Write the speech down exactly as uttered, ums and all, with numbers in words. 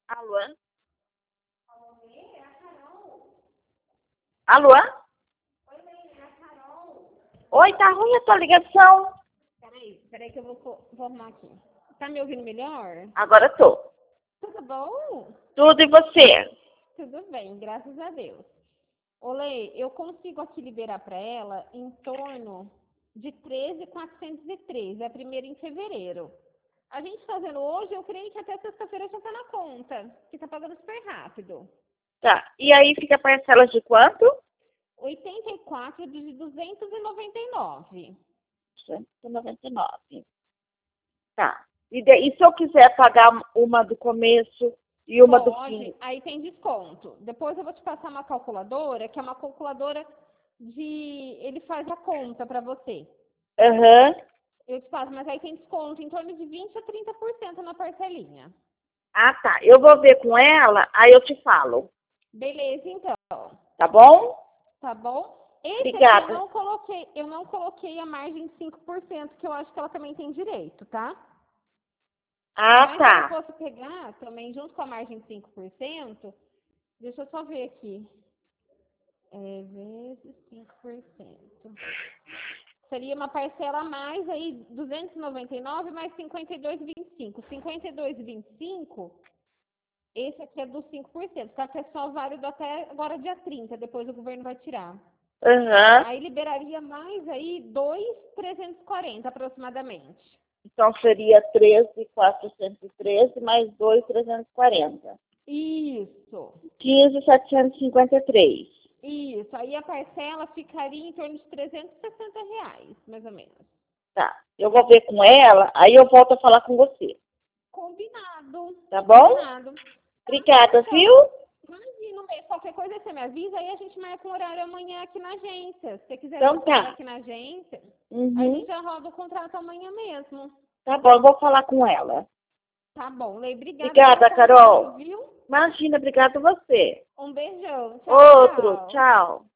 Alô? Alô? Oi, tá ruim a tua ligação? Peraí, peraí que eu vou, co- vou arrumar aqui. Tá me ouvindo melhor? Agora tô. Tudo bom? Tudo e você? Tudo bem, graças a Deus. Olê, eu consigo aqui liberar para ela em torno de treze mil quatrocentos e treze, é a primeira em fevereiro. A gente fazendo hoje, eu creio que até sexta-feira já tá na conta, que tá pagando super rápido. Tá. E aí fica parcelas de quanto? oitenta e quatro de duzentos e noventa e nove. cento e noventa e nove. Tá. E, de, e se eu quiser pagar uma do começo e uma do Pode, fim? aí tem desconto. Depois eu vou te passar uma calculadora, que é uma calculadora de... Ele faz a conta para você. Aham. Eu te passo, mas aí tem desconto em torno de vinte a trinta por cento na parcelinha. Ah, tá. Eu vou ver com ela, aí eu te falo. Beleza, então. Tá bom? Tá bom? Esse aqui eu Obrigada. não coloquei, eu não coloquei a margem de cinco por cento, que eu acho que ela também tem direito, tá? Ah, Mas se ela tá. fosse pegar também junto com a margem de cinco por cento, deixa eu só ver aqui. É, vezes cinco por cento. Seria uma parcela a mais aí, duzentos e noventa e nove mais cinquenta e dois vírgula vinte e cinco. cinquenta e dois vírgula vinte e cinco, esse aqui é dos cinco por cento, tá? Que é só válido até agora dia trinta, depois o governo vai tirar. Aham. Aí liberaria mais aí dois mil trezentos e quarenta aproximadamente. Então seria treze mil quatrocentos e treze mais dois mil trezentos e quarenta. Isso. quinze mil setecentos e cinquenta e três. Isso. Aí a parcela ficaria em torno de trezentos e sessenta reais, mais ou menos. Tá. Eu vou ver com ela, aí eu volto a falar com você. Combinado. Tá bom? Combinado. Obrigada, viu? Então, imagina, mesmo. Qualquer coisa você me avisa, aí a gente marca um horário amanhã aqui na agência. Se você quiser Então passar tá. aqui na agência, a Uhum. gente já roda o contrato amanhã mesmo. Tá bom, eu vou falar com ela. Tá bom, Lei. Obrigada Obrigada, pelo contato, Carol. viu? Imagina, obrigada a você. Um beijão. Tchau, Outro, tchau. tchau.